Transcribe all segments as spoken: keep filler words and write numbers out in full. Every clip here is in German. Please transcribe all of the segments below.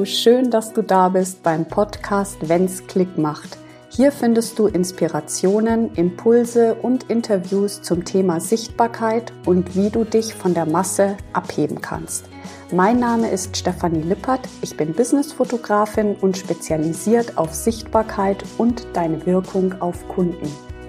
Hallo, schön, dass du da bist beim Podcast Wenn's Klick macht. Hier findest du Inspirationen, Impulse und Interviews zum Thema Sichtbarkeit und wie du dich von der Masse abheben kannst. Mein Name ist Stefanie Lippert, ich bin Businessfotografin und spezialisiert auf Sichtbarkeit und deine Wirkung auf Kunden.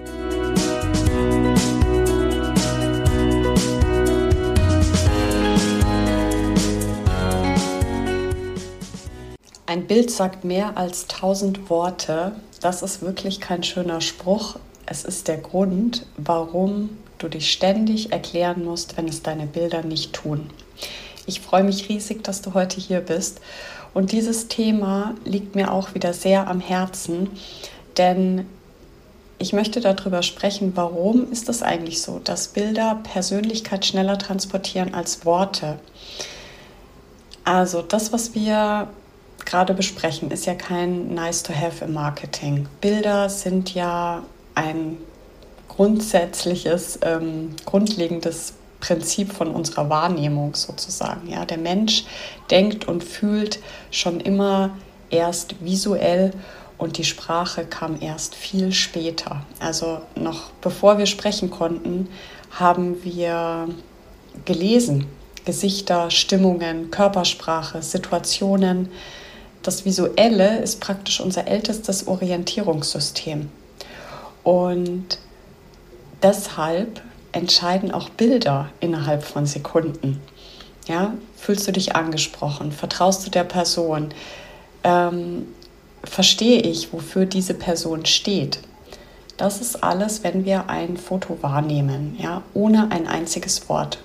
Ein Bild sagt mehr als tausend Worte. Das ist wirklich kein schöner Spruch. Es ist der Grund, warum du dich ständig erklären musst, wenn es deine Bilder nicht tun. Ich freue mich riesig, dass du heute hier bist. Und dieses Thema liegt mir auch wieder sehr am Herzen, denn ich möchte darüber sprechen, warum ist es eigentlich so, dass Bilder Persönlichkeit schneller transportieren als Worte. Also das, was wir gerade besprechen, ist ja kein Nice-to-have im Marketing. Bilder sind ja ein grundsätzliches, ähm, grundlegendes Prinzip von unserer Wahrnehmung sozusagen. Ja, der Mensch denkt und fühlt schon immer erst visuell und die Sprache kam erst viel später. Also noch bevor wir sprechen konnten, haben wir gelesen. Gesichter, Stimmungen, Körpersprache, Situationen. Das Visuelle ist praktisch unser ältestes Orientierungssystem. Und deshalb entscheiden auch Bilder innerhalb von Sekunden. Ja, fühlst du dich angesprochen? Vertraust du der Person? Ähm, verstehe ich, wofür diese Person steht? Das ist alles, wenn wir ein Foto wahrnehmen, ja, ohne ein einziges Wort.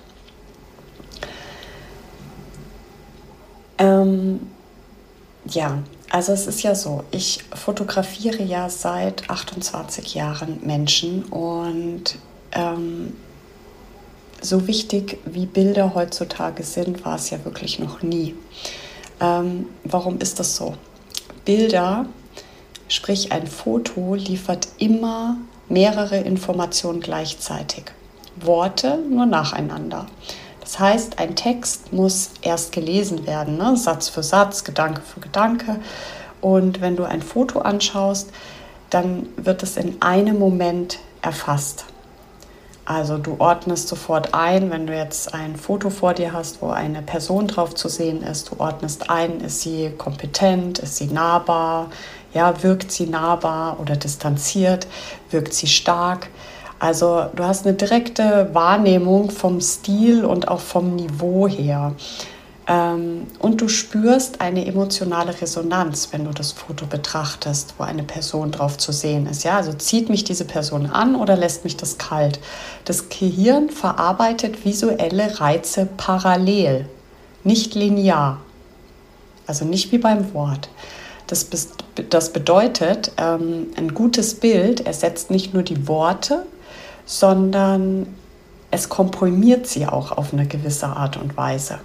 Ähm, Ja, also es ist ja so, ich fotografiere ja seit achtundzwanzig Jahren Menschen und ähm, so wichtig wie Bilder heutzutage sind, war es ja wirklich noch nie. Ähm, warum ist das so? Bilder, sprich ein Foto, liefert immer mehrere Informationen gleichzeitig. Worte nur nacheinander. Das heißt, ein Text muss erst gelesen werden, ne? Satz für Satz, Gedanke für Gedanke. Und wenn du ein Foto anschaust, dann wird es in einem Moment erfasst. Also du ordnest sofort ein, wenn du jetzt ein Foto vor dir hast, wo eine Person drauf zu sehen ist. Du ordnest ein, ist sie kompetent, ist sie nahbar, ja, wirkt sie nahbar oder distanziert, wirkt sie stark. Also du hast eine direkte Wahrnehmung vom Stil und auch vom Niveau her. Ähm, und du spürst eine emotionale Resonanz, wenn du das Foto betrachtest, wo eine Person drauf zu sehen ist. Ja, also zieht mich diese Person an oder lässt mich das kalt? Das Gehirn verarbeitet visuelle Reize parallel, nicht linear. Also nicht wie beim Wort. Das, das bedeutet, ähm, ein gutes Bild ersetzt nicht nur die Worte, sondern es komprimiert sie auch auf eine gewisse Art und Weise.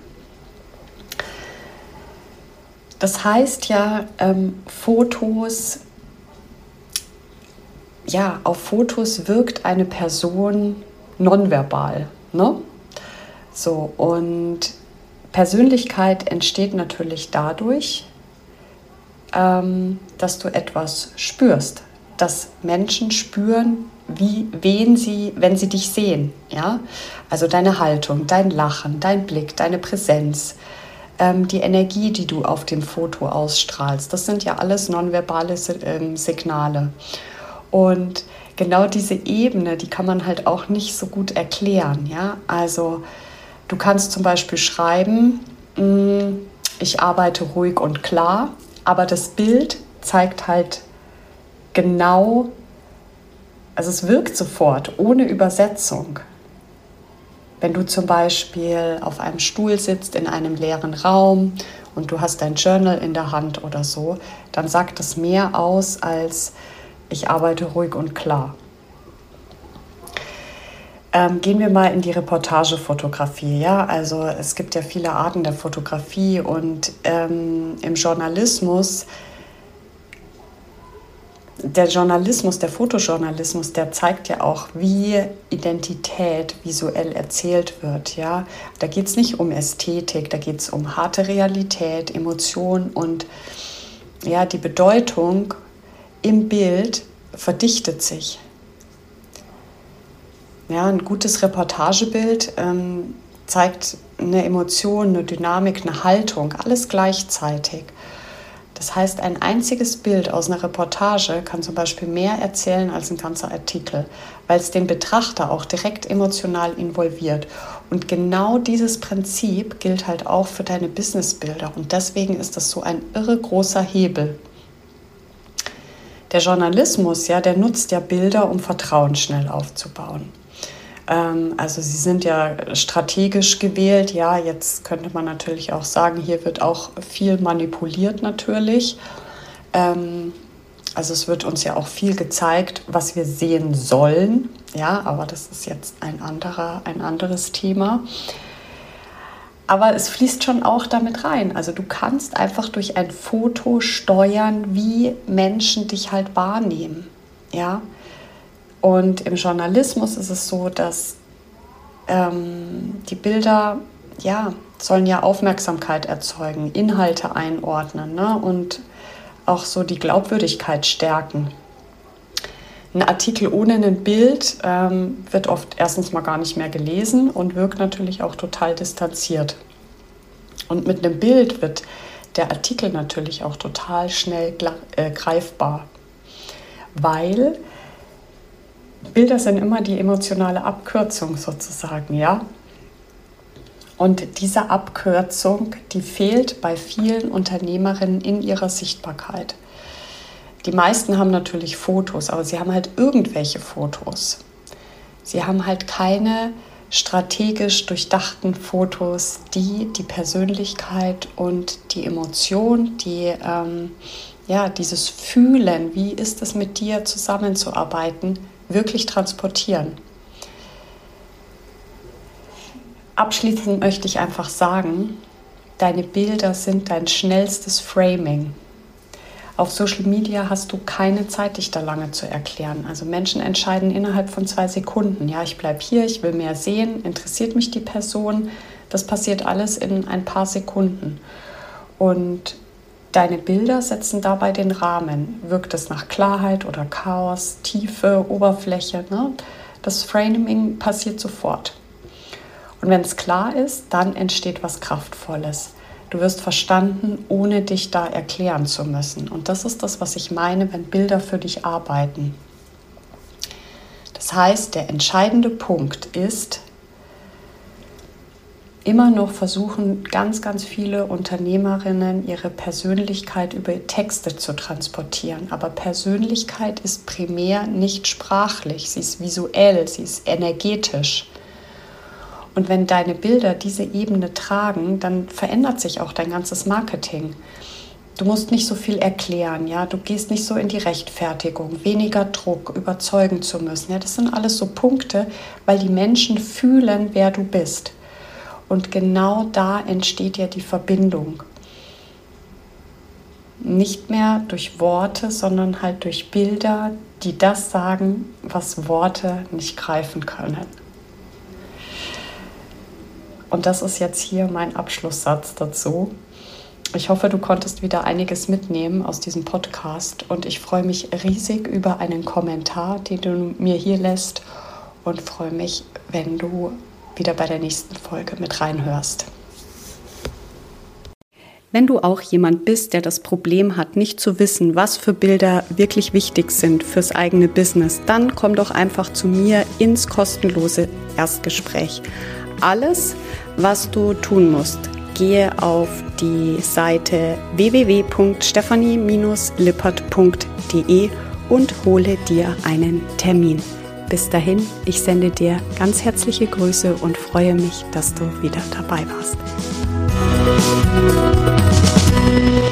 Das heißt ja, ähm, Fotos, ja, auf Fotos wirkt eine Person nonverbal, ne? So, und Persönlichkeit entsteht natürlich dadurch, ähm, dass du etwas spürst, dass Menschen spüren, wie, wen sie, wenn sie dich sehen, ja, also deine Haltung, dein Lachen, dein Blick, deine Präsenz, ähm, die Energie, die du auf dem Foto ausstrahlst, das sind ja alles nonverbale ähm, Signale. Und genau diese Ebene, die kann man halt auch nicht so gut erklären, ja, also du kannst zum Beispiel schreiben, mh, ich arbeite ruhig und klar, aber das Bild zeigt halt genau, also es wirkt sofort, ohne Übersetzung. Wenn du zum Beispiel auf einem Stuhl sitzt in einem leeren Raum und du hast dein Journal in der Hand oder so, dann sagt das mehr aus als ich arbeite ruhig und klar. Ähm, gehen wir mal in die Reportagefotografie. Ja? Also es gibt ja viele Arten der Fotografie und ähm, im Journalismus der Journalismus, der Fotojournalismus, der zeigt ja auch, wie Identität visuell erzählt wird. Ja? Da geht es nicht um Ästhetik, da geht es um harte Realität, Emotion und ja, die Bedeutung im Bild verdichtet sich. Ja, ein gutes Reportagebild ähm, zeigt eine Emotion, eine Dynamik, eine Haltung, alles gleichzeitig. Das heißt, ein einziges Bild aus einer Reportage kann zum Beispiel mehr erzählen als ein ganzer Artikel, weil es den Betrachter auch direkt emotional involviert. Und genau dieses Prinzip gilt halt auch für deine Businessbilder. Und deswegen ist das so ein irre großer Hebel. Der Journalismus, ja, der nutzt ja Bilder, um Vertrauen schnell aufzubauen. Ähm, also sie sind ja strategisch gewählt. Ja, jetzt könnte man natürlich auch sagen, hier wird auch viel manipuliert natürlich. Ähm, also es wird uns ja auch viel gezeigt, was wir sehen sollen. Ja, aber das ist jetzt ein anderer, ein anderes Thema. Aber es fließt schon auch damit rein. Also du kannst einfach durch ein Foto steuern, wie Menschen dich halt wahrnehmen. Ja? Und im Journalismus ist es so, dass ähm, die Bilder ja, sollen ja Aufmerksamkeit erzeugen, Inhalte einordnen, ne? Und auch so die Glaubwürdigkeit stärken. Ein Artikel ohne ein Bild ähm, wird oft erstens mal gar nicht mehr gelesen und wirkt natürlich auch total distanziert. Und mit einem Bild wird der Artikel natürlich auch total schnell gra- äh, greifbar, weil Bilder sind immer die emotionale Abkürzung sozusagen, ja. Und diese Abkürzung, die fehlt bei vielen Unternehmerinnen in ihrer Sichtbarkeit. Die meisten haben natürlich Fotos, aber sie haben halt irgendwelche Fotos. Sie haben halt keine strategisch durchdachten Fotos, die die Persönlichkeit und die Emotion, die, ähm, ja, dieses Fühlen, wie ist es mit dir zusammenzuarbeiten, wirklich transportieren. Abschließend möchte ich einfach sagen, deine Bilder sind dein schnellstes Framing. Auf Social Media hast du keine Zeit, dich da lange zu erklären. Also Menschen entscheiden innerhalb von zwei Sekunden. Ja, ich bleibe hier, ich will mehr sehen, interessiert mich die Person. Das passiert alles in ein paar Sekunden. Und deine Bilder setzen dabei den Rahmen. Wirkt es nach Klarheit oder Chaos, Tiefe, Oberfläche? Ne? Das Framing passiert sofort. Und wenn es klar ist, dann entsteht was Kraftvolles. Du wirst verstanden, ohne dich da erklären zu müssen. Und das ist das, was ich meine, wenn Bilder für dich arbeiten. Das heißt, der entscheidende Punkt ist, immer noch versuchen ganz, ganz viele Unternehmerinnen ihre Persönlichkeit über Texte zu transportieren. Aber Persönlichkeit ist primär nicht sprachlich, sie ist visuell, sie ist energetisch. Und wenn deine Bilder diese Ebene tragen, dann verändert sich auch dein ganzes Marketing. Du musst nicht so viel erklären, ja, du gehst nicht so in die Rechtfertigung, weniger Druck, überzeugen zu müssen. Ja, das sind alles so Punkte, weil die Menschen fühlen, wer du bist. Und genau da entsteht ja die Verbindung. Nicht mehr durch Worte, sondern halt durch Bilder, die das sagen, was Worte nicht greifen können. Und das ist jetzt hier mein Abschlusssatz dazu. Ich hoffe, du konntest wieder einiges mitnehmen aus diesem Podcast und ich freue mich riesig über einen Kommentar, den du mir hier lässt und freue mich, wenn du wieder bei der nächsten Folge mit reinhörst. Wenn du auch jemand bist, der das Problem hat, nicht zu wissen, was für Bilder wirklich wichtig sind fürs eigene Business, dann komm doch einfach zu mir ins kostenlose Erstgespräch. Alles, was du tun musst, gehe auf die Seite w w w punkt stephanie Bindestrich lippert punkt d e und hole dir einen Termin. Bis dahin, ich sende dir ganz herzliche Grüße und freue mich, dass du wieder dabei warst.